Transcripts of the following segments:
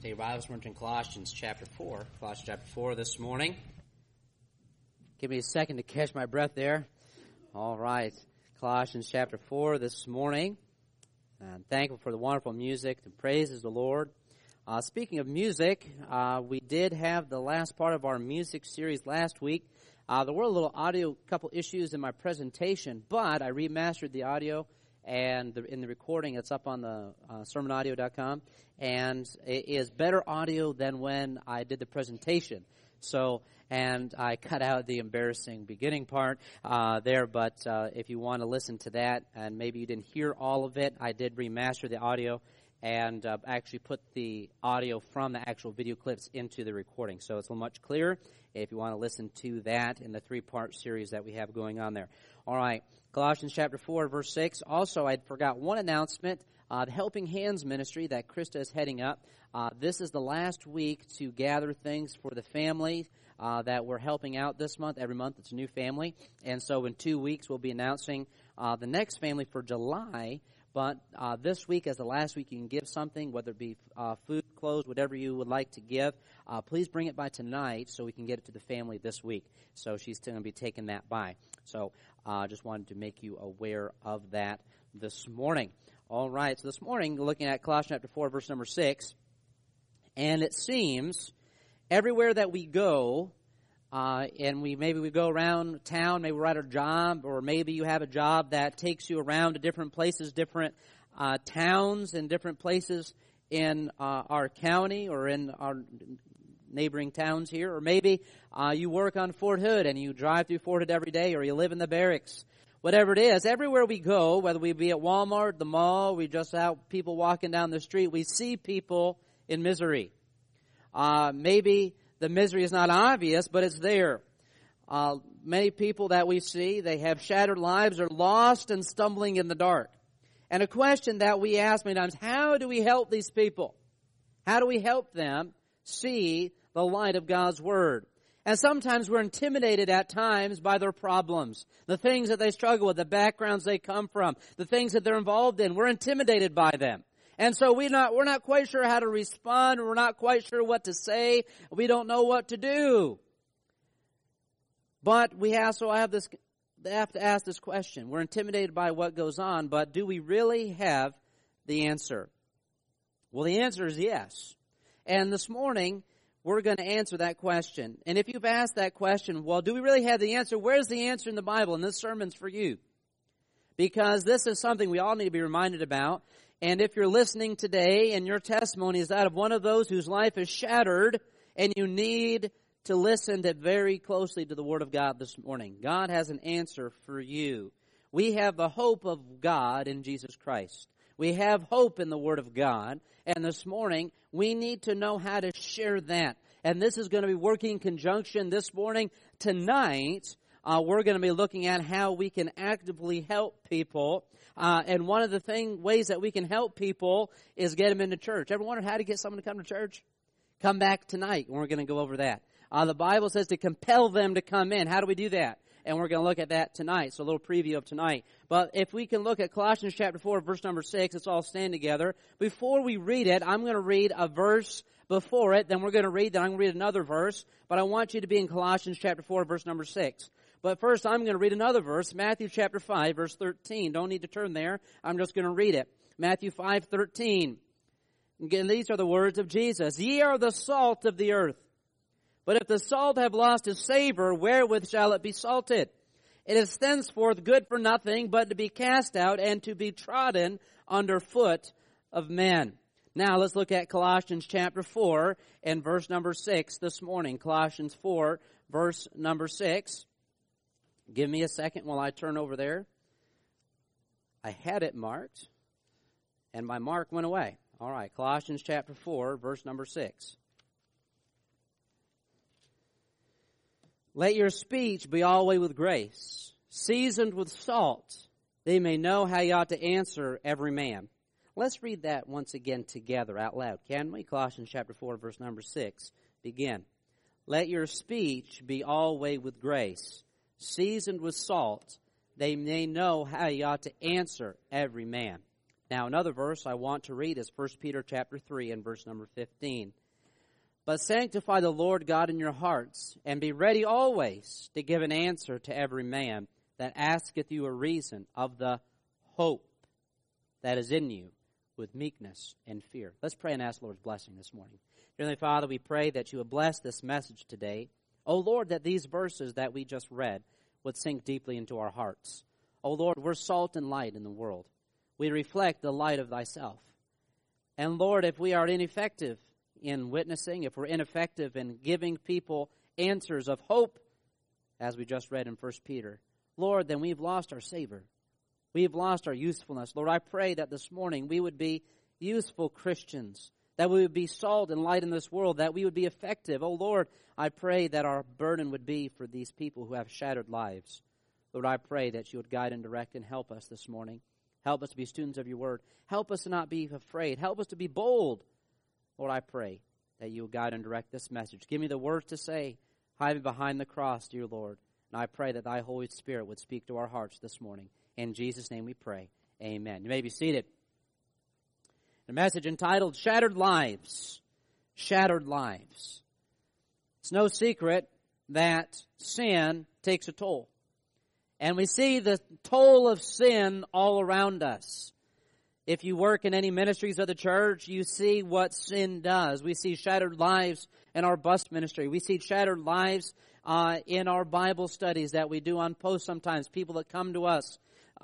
Take your Bibles, we're in Colossians chapter 4. Colossians chapter 4 this morning. Give me a second to catch my breath there. All right. Colossians chapter 4 this morning. I'm thankful for the wonderful music. The praises the Lord. Speaking of music, we did have the last part of our music series last week. There were a little audio, couple issues in my presentation, but I remastered the audio, and in the recording, it's up on the sermonaudio.com, and it is better audio than when I did the presentation. So, and I cut out the embarrassing beginning part there, but if you want to listen to that, and maybe you didn't hear all of it, I did remaster the audio and actually put the audio from the actual video clips into the recording. So it's much clearer if you want to listen to that in the three-part series that we have going on there. All right, Colossians chapter 4, verse 6. Also, I forgot one announcement. The Helping Hands ministry that Krista is heading up. This is the last week to gather things for the family that we're helping out this month. Every month it's a new family. And so in 2 weeks we'll be announcing the next family for July. But this week, as the last week, you can give something, whether it be food, clothes, whatever you would like to give. Please bring it by tonight so we can get it to the family this week. So she's going to be taking that by. So I just wanted to make you aware of that this morning. All right, so this morning, looking at Colossians chapter 4, verse number 6. And it seems everywhere that we go, and maybe we go around town, maybe we're at a job, or maybe you have a job that takes you around to different places, different towns and different places in our county or in our neighboring towns here. Or maybe you work on Fort Hood and you drive through Fort Hood every day, or you live in the barracks. Whatever it is, everywhere we go, whether we be at Walmart, the mall, we just out people walking down the street, we see people in misery. Maybe the misery is not obvious, but it's there. Many people that we see, they have shattered lives, are lost and stumbling in the dark. And a question that we ask many times, how do we help these people? How do we help them see the light of God's Word? And sometimes we're intimidated at times by their problems, the things that they struggle with, the backgrounds they come from, the things that they're involved in. We're intimidated by them. And so we're not quite sure how to respond. We're not quite sure what to say. We don't know what to do. But we also have to ask this question. We're intimidated by what goes on, but do we really have the answer? Well, the answer is yes. And this morning, we're going to answer that question. And if you've asked that question, well, do we really have the answer? Where's the answer in the Bible? And this sermon's for you. Because this is something we all need to be reminded about. And if you're listening today and your testimony is that of one of those whose life is shattered, and you need to listen very closely to the Word of God this morning, God has an answer for you. We have the hope of God in Jesus Christ. We have hope in the Word of God. And this morning, we need to know how to share that. And this is going to be working in conjunction this morning. Tonight, we're going to be looking at how we can actively help people. And one of the ways that we can help people is get them into church. Ever wondered how to get someone to come to church? Come back tonight, and we're going to go over that. The Bible says to compel them to come in. How do we do that? And we're going to look at that tonight. So a little preview of tonight. But if we can look at Colossians chapter 4, verse number 6, let's all stand together. Before we read it, I'm going to read a verse before it. Then we're going to read, then I'm going to read another verse. But I want you to be in Colossians chapter 4, verse number 6. But first, I'm going to read another verse, Matthew chapter 5, verse 13. Don't need to turn there. I'm just going to read it. Matthew 5:13. Again, these are the words of Jesus. Ye are the salt of the earth. But if the salt have lost its savor, wherewith shall it be salted? It is thenceforth good for nothing, but to be cast out and to be trodden under foot of men. Now let's look at Colossians chapter 4 and verse number 6 this morning. Colossians 4, verse number 6. Give me a second while I turn over there. I had it marked, and my mark went away. All right, Colossians chapter 4, verse number 6. Let your speech be always with grace, seasoned with salt, they may know how you ought to answer every man. Let's read that once again together out loud, can we? Colossians chapter 4, verse number 6. Begin. Let your speech be always with grace, seasoned with salt, they may know how you ought to answer every man. Now, another verse I want to read is 1 Peter chapter 3 and verse number 15. But sanctify the Lord God in your hearts, and be ready always to give an answer to every man that asketh you a reason of the hope that is in you with meekness and fear. Let's pray and ask the Lord's blessing this morning. Dear Heavenly Father, we pray that you would bless this message today. Oh Lord, that these verses that we just read would sink deeply into our hearts. Oh Lord, we're salt and light in the world. We reflect the light of thyself. And Lord, if we are ineffective in witnessing, if we're ineffective in giving people answers of hope, as we just read in 1 Peter, Lord, then we've lost our savor. We've lost our usefulness. Lord, I pray that this morning we would be useful Christians, that we would be salt and light in this world, that we would be effective. Oh Lord, I pray that our burden would be for these people who have shattered lives. Lord, I pray that you would guide and direct and help us this morning. Help us to be students of your word. Help us to not be afraid. Help us to be bold. Lord, I pray that you will guide and direct this message. Give me the words to say, hide me behind the cross, dear Lord. And I pray that thy Holy Spirit would speak to our hearts this morning. In Jesus' name we pray. Amen. You may be seated. The message entitled, Shattered Lives. Shattered Lives. It's no secret that sin takes a toll. And we see the toll of sin all around us. If you work in any ministries of the church, you see what sin does. We see shattered lives in our bus ministry. We see shattered lives in our Bible studies that we do on post sometimes. People that come to us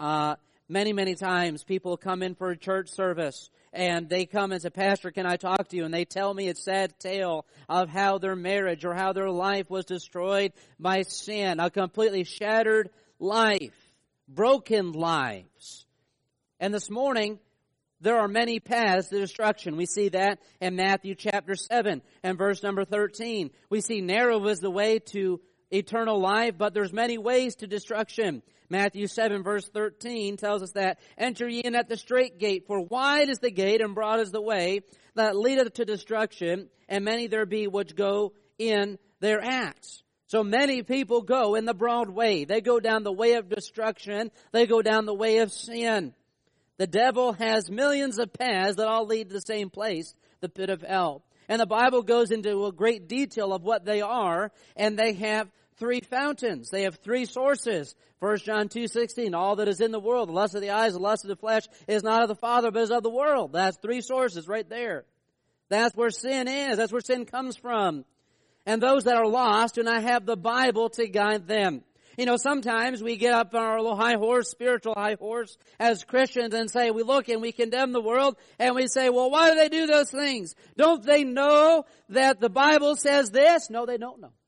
many times. People come in for a church service and they come and say, Pastor, can I talk to you? And they tell me a sad tale of how their marriage or how their life was destroyed by sin. A completely shattered life. Broken lives. And this morning, there are many paths to destruction. We see that in Matthew chapter 7 and verse number 13. We see narrow is the way to eternal life, but there's many ways to destruction. Matthew 7 verse 13 tells us that, enter ye in at the strait gate, for wide is the gate and broad is the way that leadeth to destruction, and many there be which go in thereat. So many people go in the broad way. They go down the way of destruction. They go down the way of sin. The devil has millions of paths that all lead to the same place, the pit of hell. And the Bible goes into a great detail of what they are, and they have three fountains. They have three sources. 1 John 2:16, all that is in the world, the lust of the eyes, the lust of the flesh, is not of the Father, but is of the world. That's three sources right there. That's where sin is. That's where sin comes from. And those that are lost do not have the Bible to guide them. You know, sometimes we get up on our little high horse, spiritual high horse, as Christians and say, we look and we condemn the world and we say, well, why do they do those things? Don't they know that the Bible says this? No, they don't know.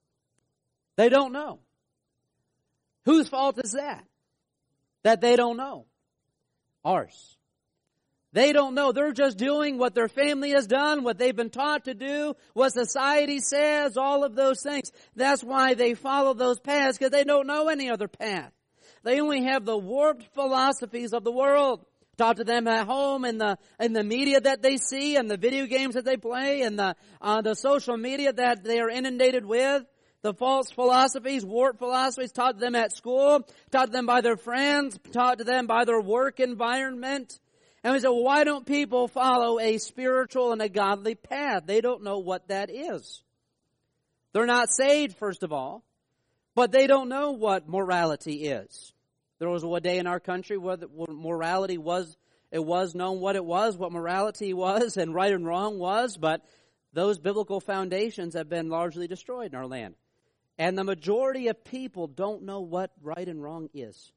They don't know. Whose fault is that? That they don't know. Ours. They don't know. They're just doing what their family has done, what they've been taught to do, what society says, all of those things. That's why they follow those paths, because they don't know any other path. They only have the warped philosophies of the world taught to them at home, in the media that they see, and the video games that they play, and the social media that they are inundated with. The false philosophies, warped philosophies taught to them at school, taught to them by their friends, taught to them by their work environment. And we say, well, why don't people follow a spiritual and a godly path? They don't know what that is. They're not saved, first of all, but they don't know what morality is. There was a day in our country where morality was, it was known what it was, what morality was, and right and wrong was, but those biblical foundations have been largely destroyed in our land. And the majority of people don't know what right and wrong is.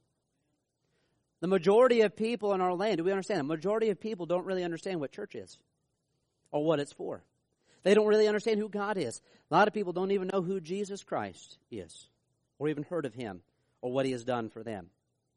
The majority of people in our land, do we understand? The majority of people don't really understand what church is or what it's for. They don't really understand who God is. A lot of people don't even know who Jesus Christ is or even heard of him or what he has done for them.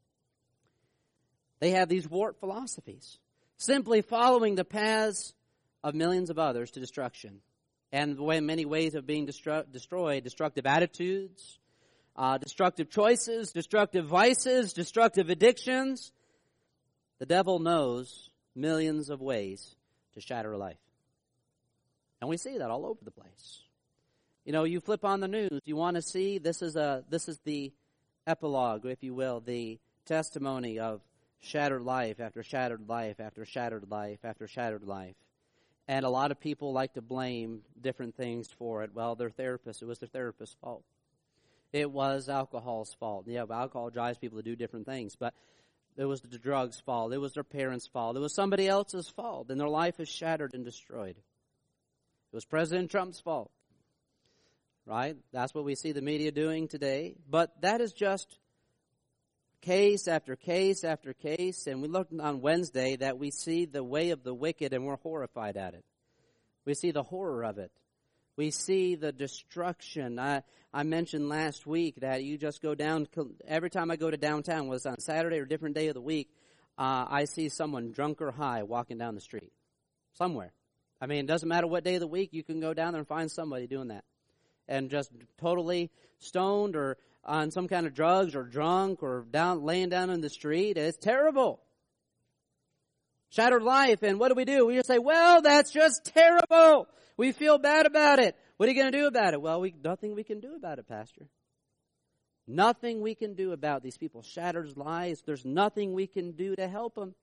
They have these warped philosophies, simply following the paths of millions of others to destruction. And many ways of being destroyed, destructive attitudes, destructive choices, destructive vices, destructive addictions. The devil knows millions of ways to shatter a life. And we see that all over the place. You know, you flip on the news, you want to see, this is the epilogue, if you will, the testimony of Shattered life after shattered life after shattered life after shattered life. And a lot of people like to blame different things for it. Well, their therapist, it was their therapist's fault. It was alcohol's fault. Yeah, but alcohol drives people to do different things. But it was the drugs' fault. It was their parents' fault. It was somebody else's fault. And their life is shattered and destroyed. It was President Trump's fault. Right? That's what we see the media doing today. But that is just case after case after case. And we looked on Wednesday that we see the way of the wicked and we're horrified at it. We see the horror of it. We see the destruction. I mentioned last week that you just go down, every time I go to downtown, whether it's on Saturday or a different day of the week, I see someone drunk or high walking down the street. Somewhere. I mean, it doesn't matter what day of the week, you can go down there and find somebody doing that. And just totally stoned or on some kind of drugs or drunk or laying down in the street. It's terrible. Shattered life. And what do? We just say, well, that's just terrible. We feel bad about it. What are you going to do about it? Well, nothing we can do about it, Pastor. Nothing we can do about these people's shattered lives. There's nothing we can do to help them.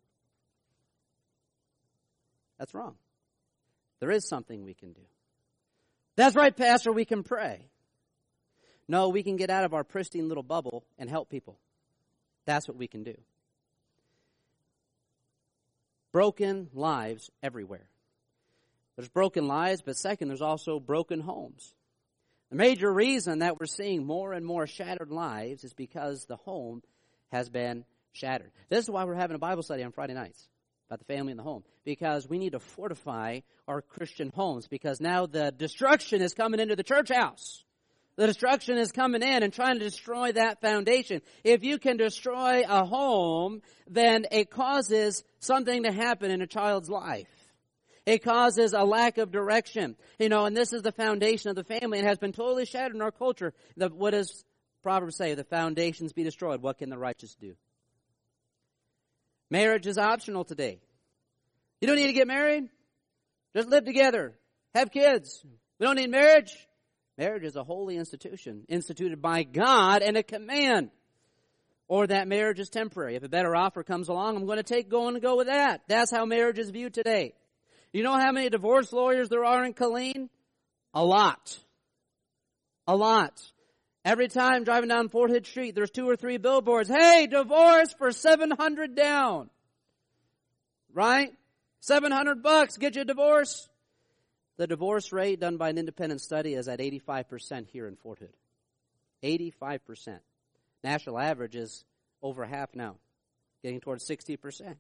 That's wrong. There is something we can do. That's right, Pastor, we can pray. No, we can get out of our pristine little bubble and help people. That's what we can do. Broken lives everywhere. There's broken lives, but second, there's also broken homes. The major reason that we're seeing more and more shattered lives is because the home has been shattered. This is why we're having a Bible study on Friday nights about the family and the home. Because we need to fortify our Christian homes. Because now the destruction is coming into the church house. The destruction is coming in and trying to destroy that foundation. If you can destroy a home, then it causes something to happen in a child's life. It causes a lack of direction. And this is the foundation of the family. It has been totally shattered in our culture. What does Proverbs say? The foundations be destroyed. What can the righteous do? Marriage is optional today. You don't need to get married. Just live together. Have kids. We don't need marriage. Marriage is a holy institution, instituted by God and a command. Or that marriage is temporary. If a better offer comes along, I'm going to go with that. That's how marriage is viewed today. You know how many divorce lawyers there are in Killeen? A lot. A lot. Every time driving down Fort Hood Street, there's 2 or 3 billboards. Hey, divorce for $700 down. Right? $700 get you a divorce. The divorce rate done by an independent study is at 85% here in Fort Hood. 85%. National average is over half now, getting towards 60%.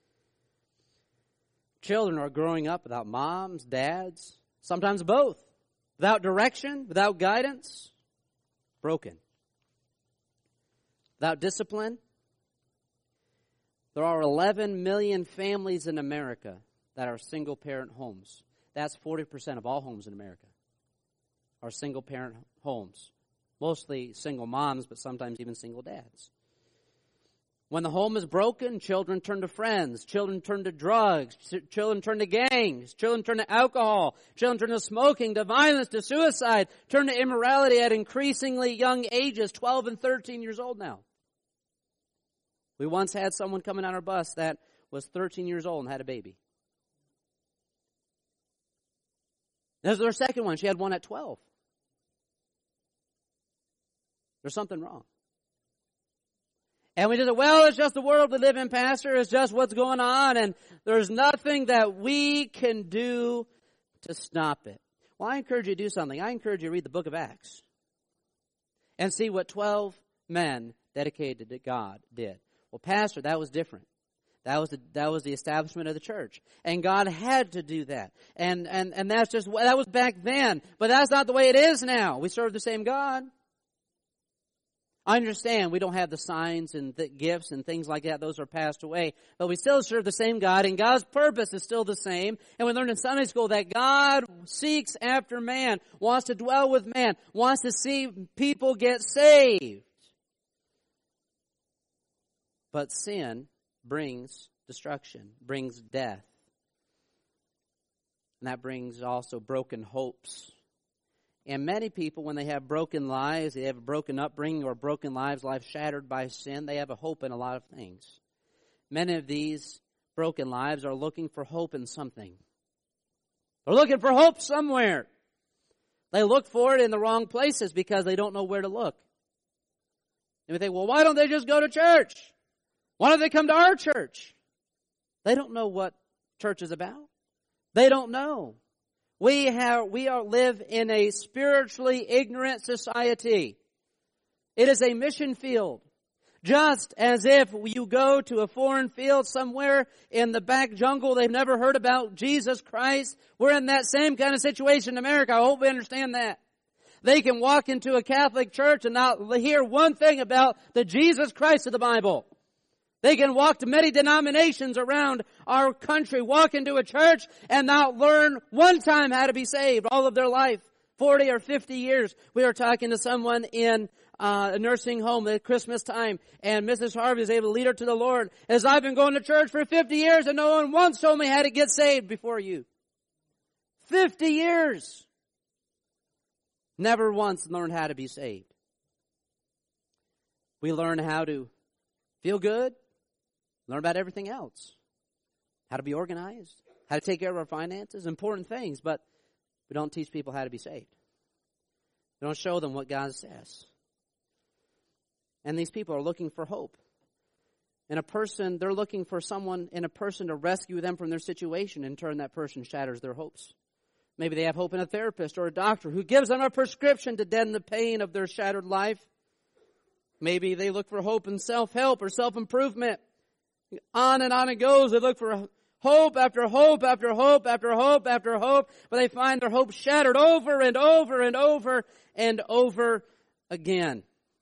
Children are growing up without moms, dads, sometimes both, without direction, without guidance, broken. Without discipline. There are 11 million families in America that are single-parent homes. That's 40% of all homes in America are single-parent homes. Mostly single moms, but sometimes even single dads. When the home is broken, children turn to friends, children turn to drugs, children turn to gangs, children turn to alcohol, children turn to smoking, to violence, to suicide, turn to immorality at increasingly young ages, 12 and 13 years old now. We once had someone coming on our bus that was 13 years old and had a baby. There's their second one. She had one at 12. There's something wrong. And we just say, well, it's just the world we live in, Pastor. It's just what's going on. And there's nothing that we can do to stop it. Well, I encourage you to do something. I encourage you to read the book of Acts and see what 12 men dedicated to God did. Well, Pastor, that was different. That was the establishment of the church. And God had to do that. And that's just, that was back then. But that's not the way it is now. We serve the same God. I understand we don't have the signs and the gifts and things like that. Those are passed away. But we still serve the same God, and God's purpose is still the same. And we learned in Sunday school that God seeks after man, wants to dwell with man, wants to see people get saved. But sin brings destruction, brings death. And that brings also broken hopes. And many people, when they have broken lives, they have a broken upbringing or broken lives, life shattered by sin, they have a hope in a lot of things. many of these broken lives are looking for hope in something. They're looking for hope somewhere. They look for it in the wrong places because they don't know where to look. And we think, well, why don't they just go to church? Why don't they come to our church? They don't know what church is about. They don't know. We live in a spiritually ignorant society. It is a mission field. Just as if you go to a foreign field somewhere in the back jungle, they've never heard about Jesus Christ. We're in that same kind of situation in America. I hope we understand that. They can walk into a Catholic church and not hear one thing about the Jesus Christ of the Bible. They can walk to many denominations around our country, walk into a church and not learn one time how to be saved all of their life. 40 or 50 years. We were talking to someone in a nursing home at Christmas time, and Mrs. Harvey was able to lead her to the Lord. As I've been going to church for 50 years and no one once told me how to get saved before you. 50 years. Never once learned how to be saved. We learn how to feel good, learn about everything else. How to be organized, how to take care of our finances, important things, but we don't teach people how to be saved. We don't show them what God says. And these people are looking for hope. And they're looking for someone in a person to rescue them from their situation. In turn, that person shatters their hopes. Maybe they have hope in a therapist or a doctor who gives them a prescription to deaden the pain of their shattered life. Maybe they look for hope in self-help or self-improvement. On and on it goes. They look for hope after hope after hope after hope after hope, but they find their hope shattered over and over and over and over again.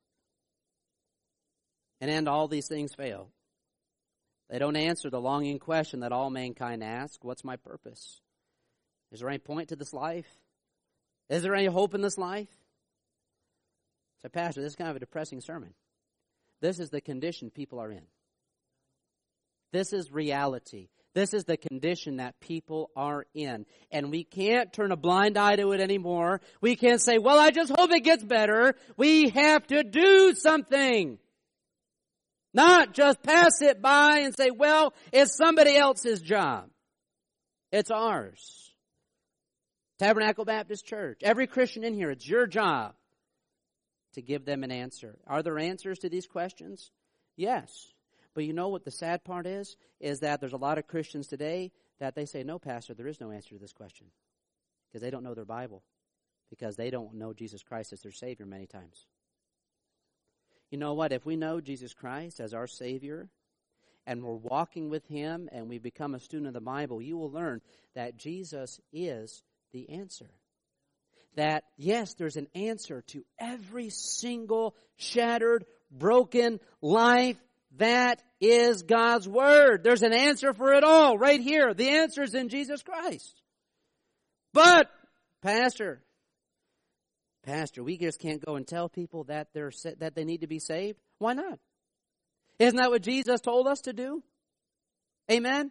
And all these things fail. They don't answer the longing question that all mankind asks, what's my purpose? Is there any point to this life? Is there any hope in this life? So, Pastor, this is kind of a depressing sermon. This is the condition people are in. This is reality. This is the condition that people are in. And we can't turn a blind eye to it anymore. We can't say, well, I just hope it gets better. We have to do something. Not just pass it by and say, well, it's somebody else's job. It's ours. Tabernacle Baptist Church. Every Christian in here, it's your job to give them an answer. Are there answers to these questions? Yes. But you know what the sad part is? Is that there's a lot of Christians today that they say, no, Pastor, there is no answer to this question. Because they don't know their Bible. Because they don't know Jesus Christ as their Savior many times. You know what? If we know Jesus Christ as our Savior, and we're walking with Him, and we become a student of the Bible, you will learn that Jesus is the answer. That, yes, there's an answer to every single shattered, broken life. That is God's Word. There's an answer for it all right here. The answer is in Jesus Christ. But, Pastor, we just can't go and tell people that they need to be saved. Why not? Isn't that what Jesus told us to do? Amen?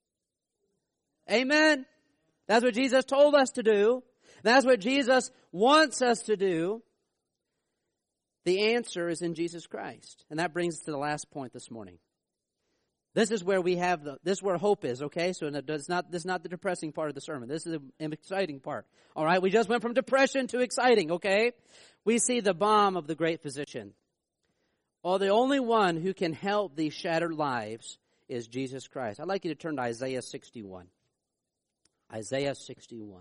Amen. That's what Jesus told us to do. That's what Jesus wants us to do. The answer is in Jesus Christ. And that brings us to the last point this morning. This is where this is where hope is, okay? So this is not the depressing part of the sermon. This is an exciting part. All right, we just went from depression to exciting, okay? We see the balm of the great physician. Well, the only one who can help these shattered lives is Jesus Christ. I'd like you to turn to Isaiah 61. Isaiah 61.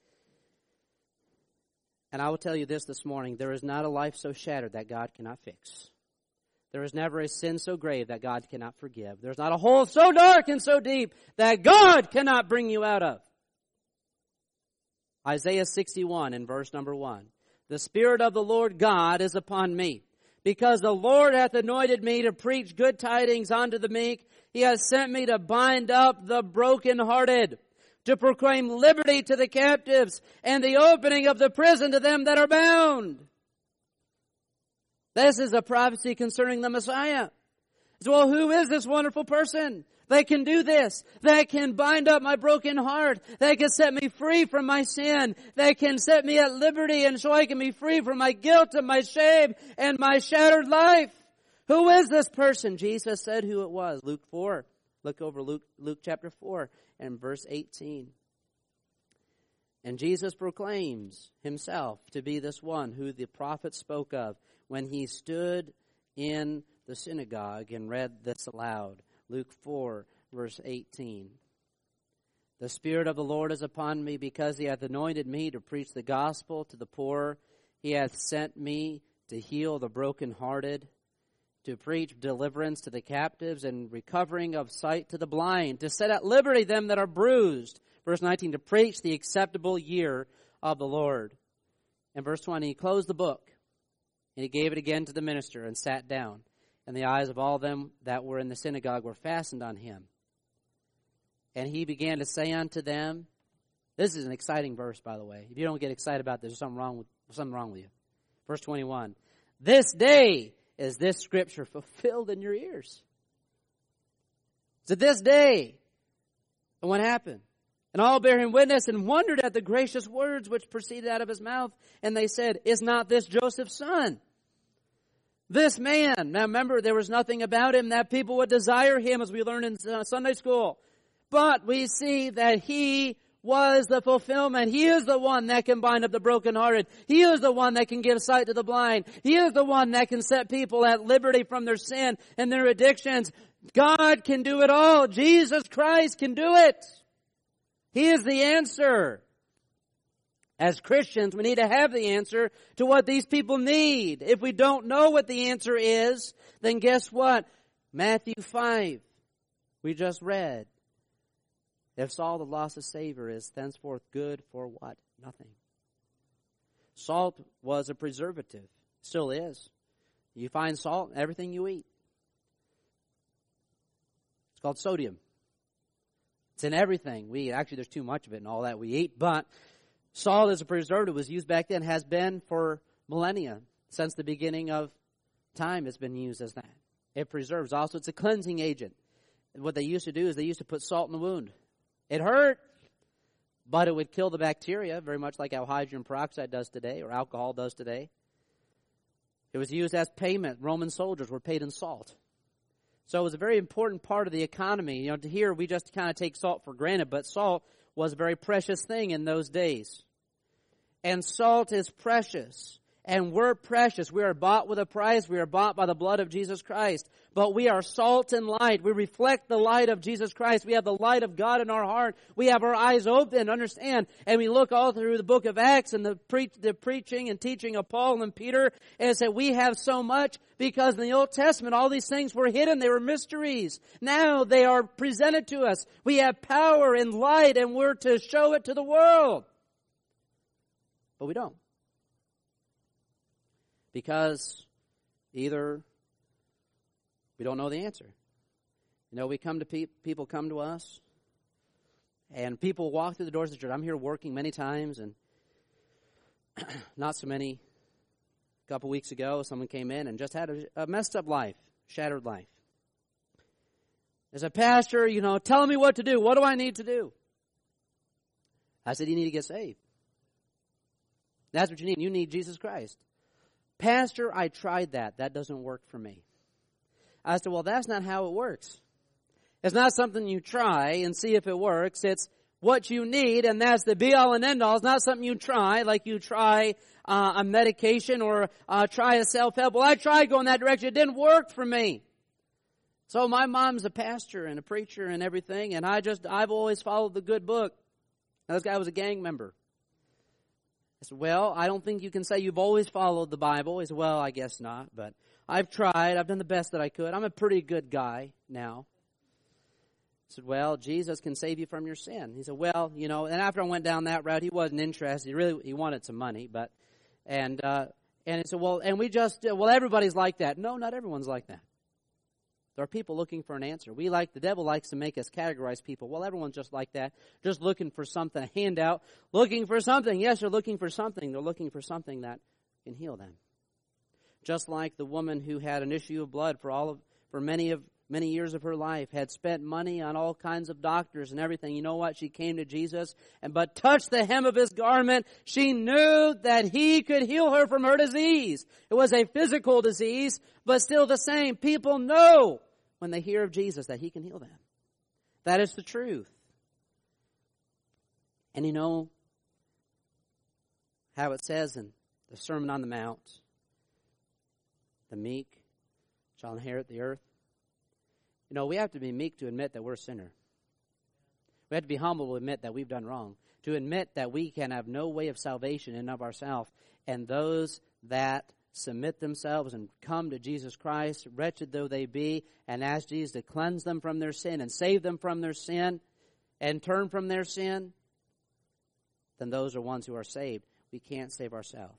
And I will tell you this morning, there is not a life so shattered that God cannot fix. There is never a sin so grave that God cannot forgive. There's not a hole so dark and so deep that God cannot bring you out of. Isaiah 61 in verse number 1. The Spirit of the Lord God is upon me, because the Lord hath anointed me to preach good tidings unto the meek. He has sent me to bind up the brokenhearted, to proclaim liberty to the captives, and the opening of the prison to them that are bound. This is a prophecy concerning the Messiah. So, well, who is this wonderful person that can do this? That can bind up my broken heart. That can set me free from my sin. That can set me at liberty and so I can be free from my guilt and my shame and my shattered life. Who is this person? Jesus said who it was. Luke 4. Look over Luke chapter 4 and verse 18. And Jesus proclaims himself to be this one who the prophet spoke of when he stood in the synagogue and read this aloud. Luke 4, verse 18. The Spirit of the Lord is upon me, because he hath anointed me to preach the gospel to the poor. He hath sent me to heal the brokenhearted, to preach deliverance to the captives, and recovering of sight to the blind, to set at liberty them that are bruised. Verse 19, to preach the acceptable year of the Lord. And verse 20, he closed the book, and he gave it again to the minister, and sat down. And the eyes of all them that were in the synagogue were fastened on him. And he began to say unto them, this is an exciting verse, by the way. If you don't get excited about this, there's something wrong with you. Verse 21, this day is this scripture fulfilled in your ears. So this day, and what happened? And all bare him witness, and wondered at the gracious words which proceeded out of his mouth. And they said, is not this Joseph's son? This man. Now remember, there was nothing about him that people would desire him, as we learned in Sunday school. But we see that he was the fulfillment. He is the one that can bind up the brokenhearted. He is the one that can give sight to the blind. He is the one that can set people at liberty from their sin and their addictions. God can do it all. Jesus Christ can do it. He is the answer. As Christians, we need to have the answer to what these people need. If we don't know what the answer is, then guess what? Matthew 5, we just read. If Saul had lost his Savior, is thenceforth good for what? Nothing. Salt was a preservative. Still is. You find salt in everything you eat. It's called sodium. It's in everything we eat. Actually, there's too much of it in all that we eat. But salt as a preservative was used back then, has been for millennia. Since the beginning of time, it's been used as that. It preserves. Also, it's a cleansing agent. What they used to do is they used to put salt in the wound. It hurt, but it would kill the bacteria, very much like how hydrogen peroxide does today, or alcohol does today. It was used as payment. Roman soldiers were paid in salt. So it was a very important part of the economy. You know, to here we just kind of take salt for granted, but salt was a very precious thing in those days. And salt is precious. And we're precious. We are bought with a price. We are bought by the blood of Jesus Christ. But we are salt and light. We reflect the light of Jesus Christ. We have the light of God in our heart. We have our eyes open, understand. And we look all through the book of Acts and the preaching and teaching of Paul and Peter. And say we have so much because in the Old Testament all these things were hidden. They were mysteries. Now they are presented to us. We have power and light, and we're to show it to the world. But we don't. Because either we don't know the answer. You know, we come to people come to us, and people walk through the doors of the church. I'm here working many times, and not so many. A couple weeks ago, someone came in and just had a messed up life, shattered life. As a pastor, you know, telling me what to do. What do I need to do? I said, you need to get saved. That's what you need. You need Jesus Christ. Pastor, I tried that. That doesn't work for me. I said, well, that's not how it works. It's not something you try and see if it works. It's what you need, and that's the be-all and end-all. It's not something you try, like you try a medication or try a self-help. Well, I tried going that direction. It didn't work for me. So my mom's a pastor and a preacher and everything, and I've always followed the good book. Now, this guy was a gang member. I said, well, I don't think you can say you've always followed the Bible. He said, well, I guess not, but I've tried. I've done the best that I could. I'm a pretty good guy now. I said, well, Jesus can save you from your sin. He said, well, you know, and after I went down that route, he wasn't interested. He wanted some money, and he said, well, everybody's like that. No, not everyone's like that. There are people looking for an answer. The devil likes to make us categorize people. Well, everyone's just like that, just looking for something, a handout, looking for something. Yes, they're looking for something. They're looking for something that can heal them. Just like the woman who had an issue of blood for many of many years of her life, had spent money on all kinds of doctors and everything. You know what? She came to Jesus but touched the hem of his garment. She knew that he could heal her from her disease. It was a physical disease, but still the same. People know when they hear of Jesus that he can heal them. That is the truth. And you know how it says in the Sermon on the Mount, the meek shall inherit the earth. You know, we have to be meek to admit that we're a sinner. We have to be humble to admit that we've done wrong. To admit that we can have no way of salvation in and of ourselves. And those that submit themselves and come to Jesus Christ, wretched though they be, and ask Jesus to cleanse them from their sin and save them from their sin and turn from their sin, then those are ones who are saved. We can't save ourselves.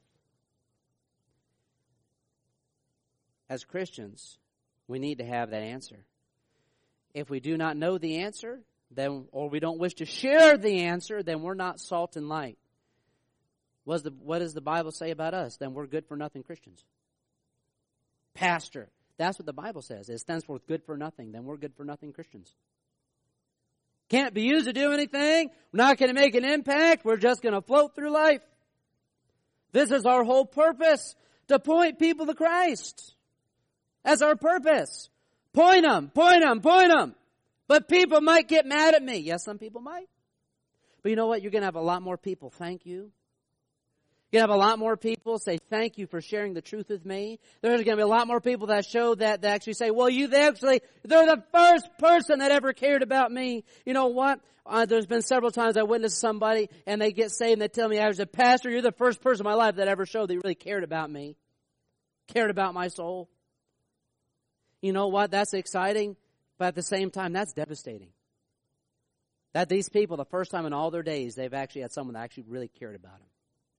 As Christians, we need to have that answer. If we do not know the answer, then, or we don't wish to share the answer, then we're not salt and light. What does the Bible say about us? Then we're good for nothing Christians. Pastor. That's what the Bible says. It stands for good for nothing. Then we're good for nothing Christians. Can't be used to do anything. We're not going to make an impact. We're just going to float through life. This is our whole purpose, to point people to Christ. That's our purpose. Point them, point them, point them. But people might get mad at me. Yes, some people might. But you know what? You're going to have a lot more people thank you. You're going to have a lot more people say thank you for sharing the truth with me. There's going to be a lot more people that show that actually say, well, they're the first person that ever cared about me. You know what? There's been several times I witnessed somebody and they get saved and they tell me, I was a pastor, you're the first person in my life that ever showed that you really cared about me. Cared about my soul. You know what? That's exciting, but at the same time, that's devastating. That these people, the first time in all their days, they've actually had someone that actually really cared about them.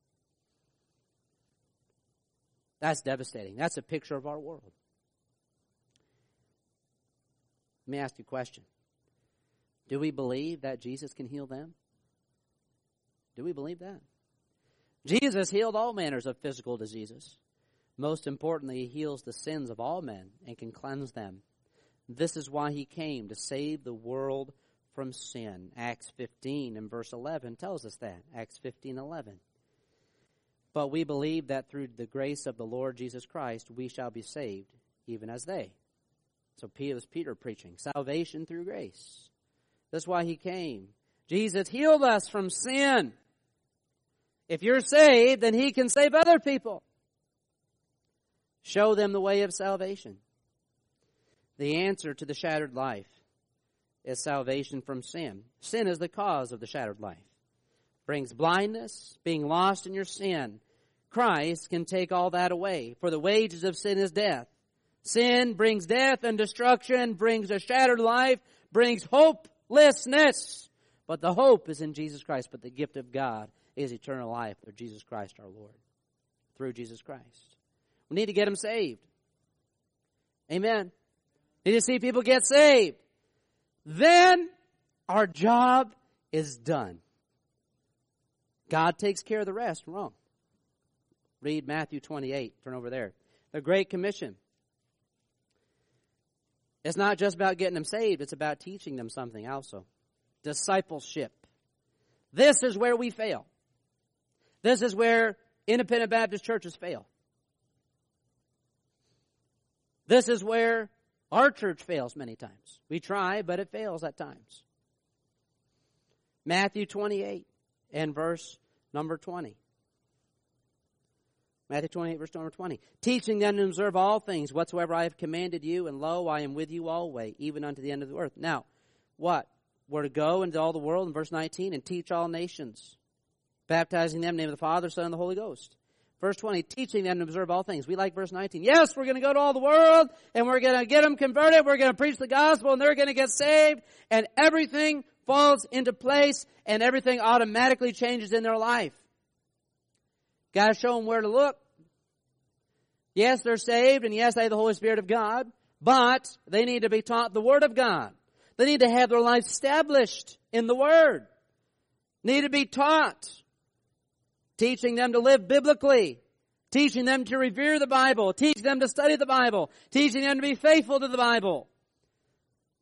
That's devastating. That's a picture of our world. Let me ask you a question. Do we believe that Jesus can heal them? Do we believe that? Jesus healed all manners of physical diseases. Most importantly, he heals the sins of all men and can cleanse them. This is why he came, to save the world from sin. Acts 15 and verse 11 tells us that. Acts 15:11. But we believe that through the grace of the Lord Jesus Christ, we shall be saved, even as they. So Peter preaching. Salvation through grace. That's why he came. Jesus healed us from sin. If you're saved, then he can save other people. Show them the way of salvation. The answer to the shattered life is salvation from sin. Sin is the cause of the shattered life. Brings blindness, being lost in your sin. Christ can take all that away. For the wages of sin is death. Sin brings death and destruction, brings a shattered life, brings hopelessness. But the hope is in Jesus Christ. But the gift of God is eternal life through Jesus Christ our Lord. Through Jesus Christ. We need to get them saved. Amen. Need to see people get saved. Then our job is done. God takes care of the rest. Wrong. Read Matthew 28. Turn over there. The Great Commission. It's not just about getting them saved. It's about teaching them something also. Discipleship. This is where we fail. This is where independent Baptist churches fail. This is where our church fails many times. We try, but it fails at times. Matthew 28 and verse number 20. Matthew 28, verse number 20. Teaching them to observe all things whatsoever I have commanded you, and lo, I am with you always, even unto the end of the earth. Now, what? We're to go into all the world, in verse 19, and teach all nations, baptizing them in the name of the Father, Son, and the Holy Ghost. Verse 20, teaching them to observe all things. We like verse 19. Yes, we're going to go to all the world, and we're going to get them converted. We're going to preach the gospel, and they're going to get saved, and everything falls into place, and everything automatically changes in their life. Got to show them where to look. Yes, they're saved, and yes, they have the Holy Spirit of God, but they need to be taught the Word of God. They need to have their life established in the Word. Need to be taught. Teaching them to live biblically. Teaching them to revere the Bible. Teaching them to study the Bible. Teaching them to be faithful to the Bible.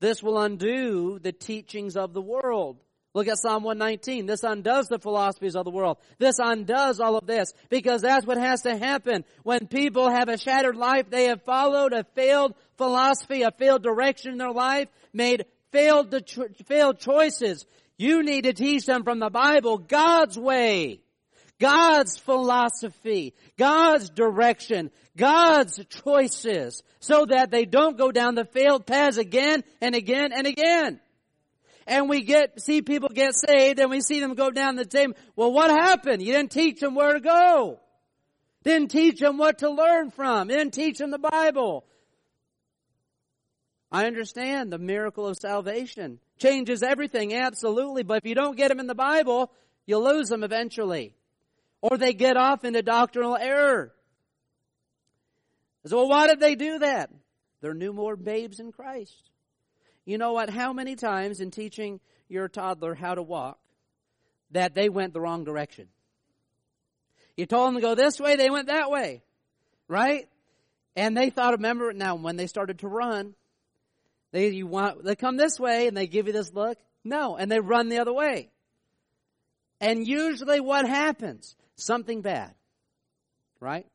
This will undo the teachings of the world. Look at Psalm 119. This undoes the philosophies of the world. This undoes all of this, because that's what has to happen. When people have a shattered life, they have followed a failed philosophy, a failed direction in their life, made failed choices. You need to teach them from the Bible God's way, God's philosophy, God's direction, God's choices, so that they don't go down the failed paths again and again and again. And we see people get saved, and we see them go down the same. Well, what happened? You didn't teach them where to go. Didn't teach them what to learn from. You didn't teach them the Bible. I understand the miracle of salvation changes everything, absolutely. But if you don't get them in the Bible, you'll lose them eventually. Or they get off into doctrinal error. So, well, why did they do that? They're newborn babes in Christ. You know what? How many times in teaching your toddler how to walk that they went the wrong direction? You told them to go this way, they went that way. Right? And they thought, remember, now when they started to run, they come this way and they give you this look. No, and they run the other way. And usually what happens? Something bad. Right?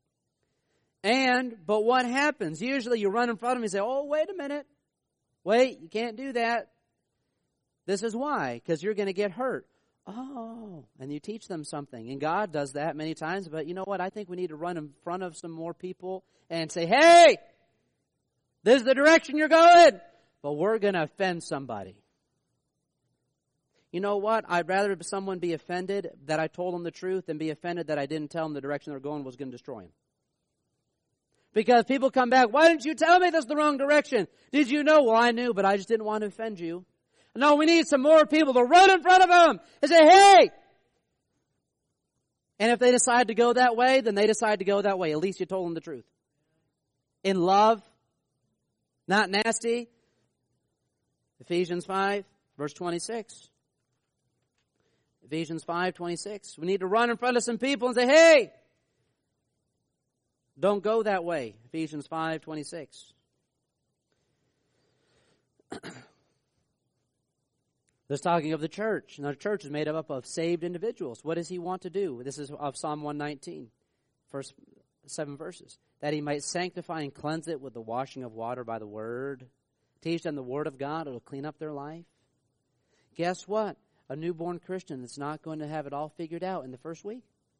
But what happens? Usually you run in front of them and say, oh, wait a minute. Wait, you can't do that. This is why, because you're going to get hurt. Oh, and you teach them something. And God does that many times. But you know what? I think we need to run in front of some more people and say, hey, this is the direction you're going. But we're going to offend somebody. You know what? I'd rather someone be offended that I told them the truth than be offended that I didn't tell them the direction they're going was going to destroy them. Because people come back, why didn't you tell me this is the wrong direction? Did you know? Well, I knew, but I just didn't want to offend you. No, we need some more people to run in front of them and say, hey! And if they decide to go that way, then they decide to go that way. At least you told them the truth. In love, not nasty. Ephesians 5, verse 26. Ephesians 5:26. We need to run in front of some people and say, hey! Don't go that way. Ephesians 5:26. This is talking of the church. And the church is made up of saved individuals. What does he want to do? This is of Psalm 119, first 7 verses. That he might sanctify and cleanse it with the washing of water by the word. Teach them the word of God. It will clean up their life. Guess what? A newborn Christian is not going to have it all figured out in the first week.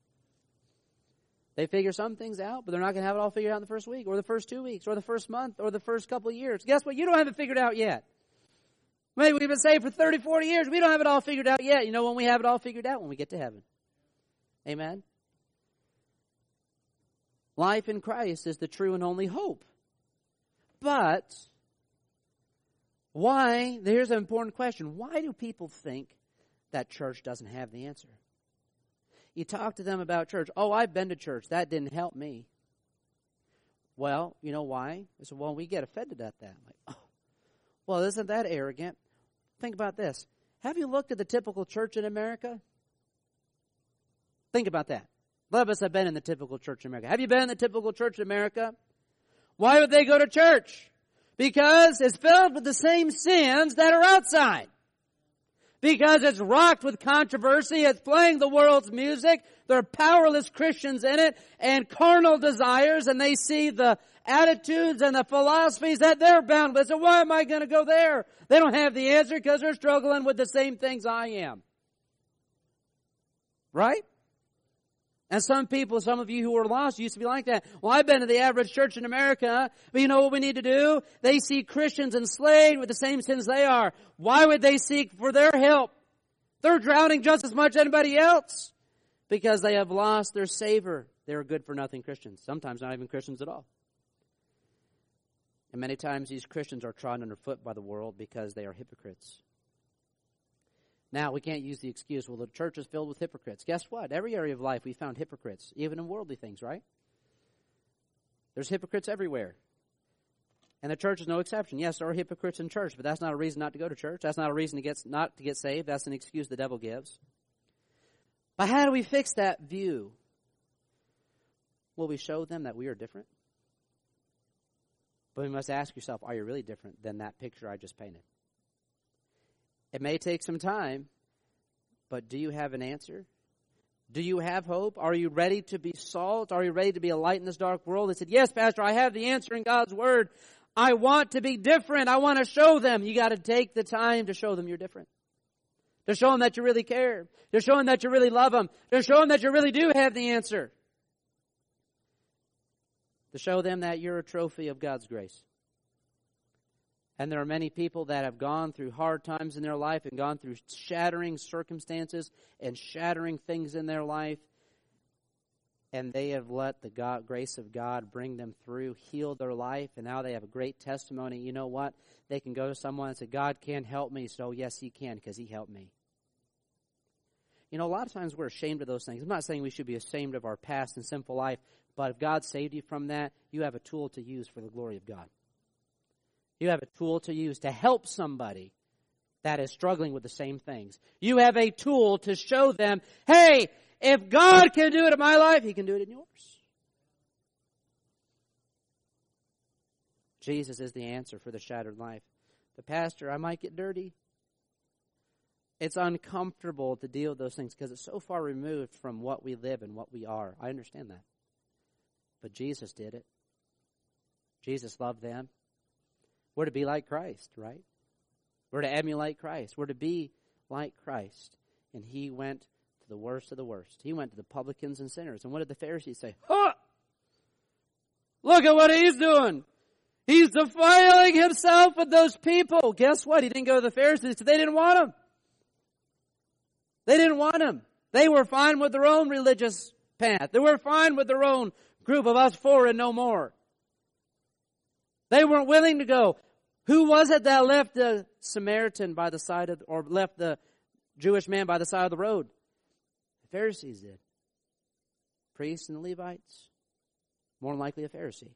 They figure some things out, but they're not going to have it all figured out in the first week, or the first 2 weeks, or the first month, or the first couple of years. Guess what? You don't have it figured out yet. Maybe we've been saved for 30, 40 years. We don't have it all figured out yet. You know when we have it all figured out? When we get to heaven. Amen? Life in Christ is the true and only hope. But why? Here's an important question. Why do people think that church doesn't have the answer? You talk to them about church. Oh, I've been to church. That didn't help me. Well, you know why? They said, well, we get offended at that. I'm like, oh, well, isn't that arrogant? Think about this. Have you looked at the typical church in America? Think about that. A lot of us have been in the typical church in America. Have you been in the typical church in America? Why would they go to church? Because it's filled with the same sins that are outside. Because it's rocked with controversy. It's playing the world's music. There are powerless Christians in it and carnal desires, and they see the attitudes and the philosophies that they're bound with. So why am I going to go there? They don't have the answer because they're struggling with the same things I am. Right? And some people, some of you who are lost used to be like that. Well, I've been to the average church in America, but you know what we need to do? They see Christians enslaved with the same sins they are. Why would they seek for their help? They're drowning just as much as anybody else because they have lost their Savior. They're good-for-nothing Christians, sometimes not even Christians at all. And many times these Christians are trodden underfoot by the world because they are hypocrites. Now, we can't use the excuse, well, the church is filled with hypocrites. Guess what? Every area of life we found hypocrites, even in worldly things, right? There's hypocrites everywhere. And the church is no exception. Yes, there are hypocrites in church, but that's not a reason not to go to church. That's not a reason not to get saved. That's an excuse the devil gives. But how do we fix that view? Will we show them that we are different? But you must ask yourself, are you really different than that picture I just painted? It may take some time, but do you have an answer? Do you have hope? Are you ready to be salt? Are you ready to be a light in this dark world? They said, yes, Pastor, I have the answer in God's Word. I want to be different. I want to show them. You got to take the time to show them you're different. To show them that you really care. To show them that you really love them. To show them that you really do have the answer. To show them that you're a trophy of God's grace. And there are many people that have gone through hard times in their life and gone through shattering circumstances and shattering things in their life. And they have let the grace of God bring them through, heal their life, and now they have a great testimony. You know what? They can go to someone and say, God can help me. So, yes, He can, because He helped me. You know, a lot of times we're ashamed of those things. I'm not saying we should be ashamed of our past and sinful life, but if God saved you from that, you have a tool to use for the glory of God. You have a tool to use to help somebody that is struggling with the same things. You have a tool to show them, hey, if God can do it in my life, He can do it in yours. Jesus is the answer for the shattered life. But Pastor, I might get dirty. It's uncomfortable to deal with those things because it's so far removed from what we live and what we are. I understand that. But Jesus did it. Jesus loved them. We're to be like Christ, right? We're to emulate Christ. We're to be like Christ. And He went to the worst of the worst. He went to the publicans and sinners. And what did the Pharisees say? Huh! Look at what he's doing. He's defiling himself with those people. Guess what? He didn't go to the Pharisees because they didn't want him. They didn't want him. They were fine with their own religious path. They were fine with their own group of us four and no more. They weren't willing to go. Who was it that left the Samaritan by the side of, or left the Jewish man by the side of the road? The Pharisees did. Priests and the Levites. More than likely a Pharisee.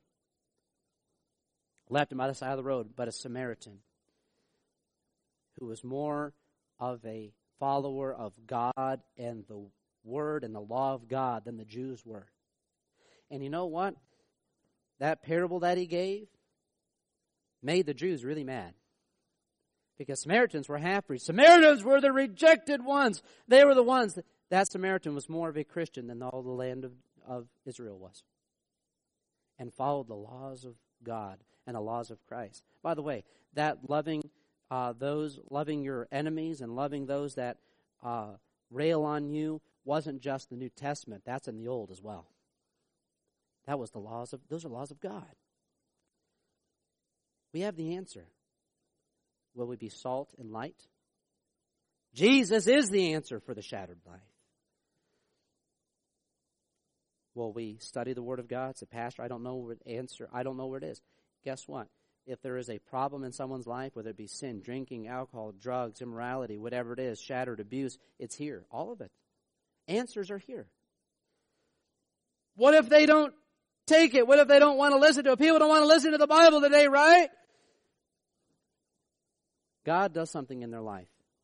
Left him by the side of the road, but a Samaritan who was more of a follower of God and the Word and the law of God than the Jews were. And you know what? That parable that He gave made the Jews really mad. Because Samaritans were half-breeds. Samaritans were the rejected ones. They were the ones. That Samaritan was more of a Christian than all the land of Israel was. And followed the laws of God and the laws of Christ. By the way, that loving your enemies and loving those that rail on you wasn't just the New Testament. That's in the Old as well. Those are laws of God. We have the answer. Will we be salt and light? Jesus is the answer for the shattered life. Will we study the Word of God? Say, Pastor, I don't know where the answer. I don't know where it is. Guess what? If there is a problem in someone's life, whether it be sin, drinking, alcohol, drugs, immorality, whatever it is, shattered abuse, it's here. All of it. Answers are here. What if they don't take it? What if they don't want to listen to it? People don't want to listen to the Bible today, right? God does something in their life.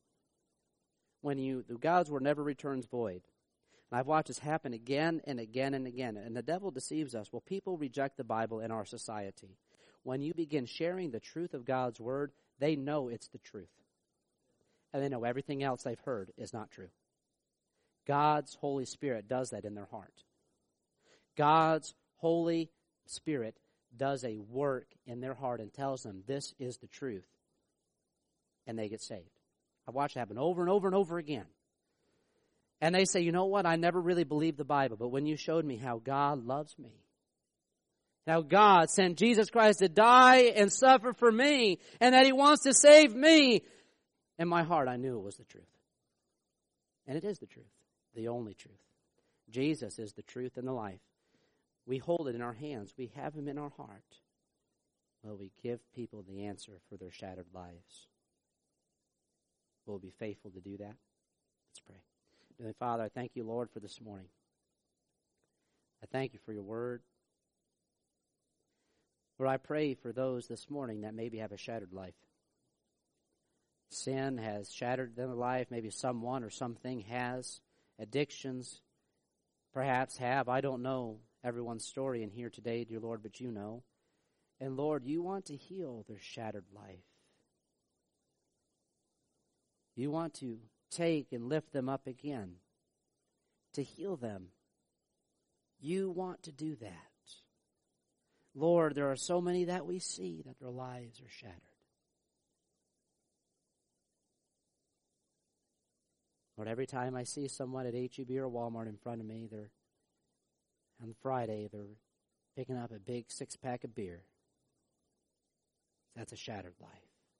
God's Word never returns void. And I've watched this happen again and again and again. And the devil deceives us. Well, people reject the Bible in our society. When you begin sharing the truth of God's Word, they know it's the truth. And they know everything else they've heard is not true. God's Holy Spirit does that in their heart. God's Holy Spirit does a work in their heart and tells them this is the truth. And they get saved. I've watched it happen over and over and over again. And they say, you know what? I never really believed the Bible, but when you showed me how God loves me, how God sent Jesus Christ to die and suffer for me, and that He wants to save me, in my heart I knew it was the truth. And it is the truth, the only truth. Jesus is the truth and the life. We hold it in our hands. We have Him in our heart. Will we give people the answer for their shattered lives? Will we be faithful to do that? Let's pray. Heavenly Father, I thank You, Lord, for this morning. I thank You for Your Word. Lord, I pray for those this morning that maybe have a shattered life. Sin has shattered their life. Maybe someone or something has. Addictions perhaps have. I don't know everyone's story in here today, dear Lord, but You know. And Lord, you want to heal their shattered life. You want to take and lift them up again, to heal them. You want to do that. Lord, there are so many that we see that their lives are shattered. Lord, every time I see someone at HEB or Walmart in front of me, on Friday, they're picking up a big 6-pack of beer. That's a shattered life.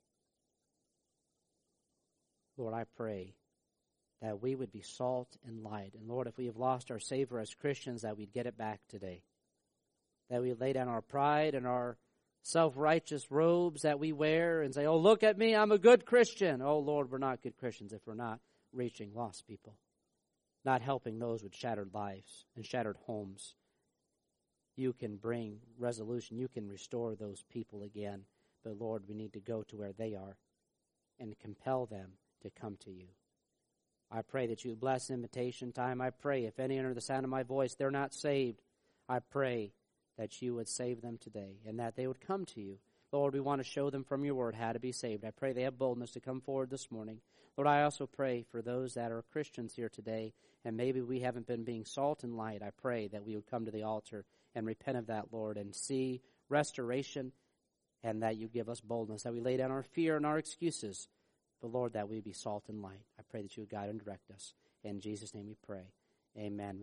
Lord, I pray that we would be salt and light. And Lord, if we have lost our savor as Christians, that we'd get it back today. That we lay down our pride and our self-righteous robes that we wear and say, oh, look at me, I'm a good Christian. Oh, Lord, we're not good Christians if we're not reaching lost people, not helping those with shattered lives and shattered homes. You can bring resolution. You can restore those people again. But, Lord, we need to go to where they are and compel them to come to you. I pray that you bless invitation time. I pray if any under the sound of my voice, they're not saved, I pray that you would save them today and that they would come to you. Lord, we want to show them from your word how to be saved. I pray they have boldness to come forward this morning. Lord, I also pray for those that are Christians here today, and maybe we haven't been being salt and light. I pray that we would come to the altar and repent of that, Lord, and see restoration, and that you give us boldness, that we lay down our fear and our excuses. But, Lord, that we be salt and light. I pray that you would guide and direct us. In Jesus' name we pray. Amen.